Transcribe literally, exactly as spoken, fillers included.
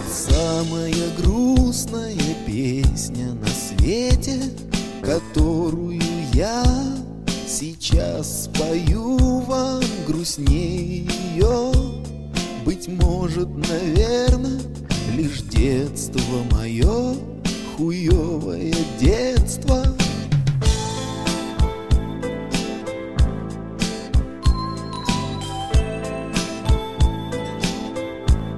Самая грустная песня на свете, которую я сейчас спою вам, грустнее ее, быть может, наверно, лишь детство мое, хуевое детство.